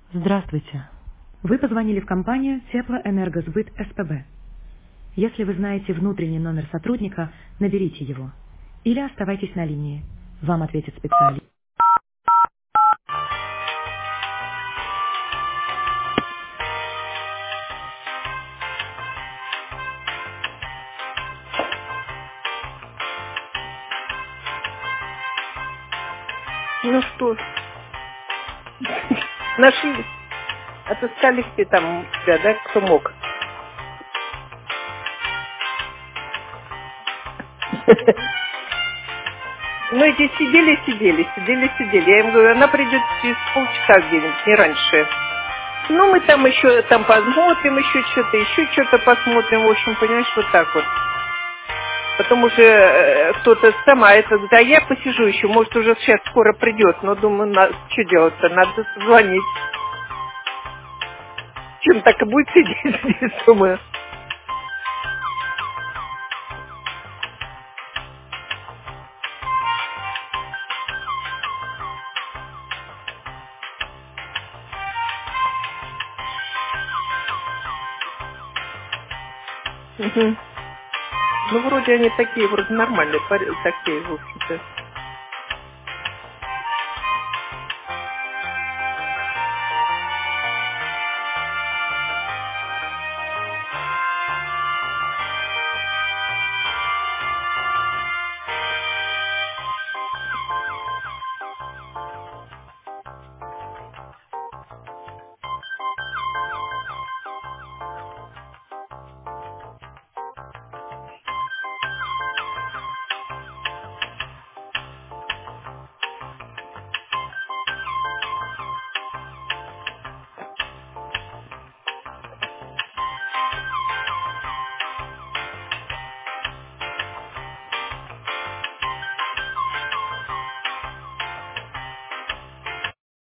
Здравствуйте. Вы позвонили в компанию Теплоэнергосбыт СПБ. Если вы знаете внутренний номер сотрудника, наберите его. Или оставайтесь на линии. Вам ответит специалист. Ну что, нашли? Отыскали где там тебя, да, кто мог? Ну, эти сидели. Я им говорю, она придет через полчаса где-нибудь, не раньше. Ну, мы там еще там посмотрим, еще что-то посмотрим. В общем, понимаешь, вот так вот. Потом уже кто-то сама это говорит, а я посижу еще, может, уже сейчас скоро придет. Но думаю, что делать-то, надо звонить. Чем так и будет сидеть здесь, думаю. Мгм. Ну, вроде они такие, вроде нормальные, такие, в общем-то.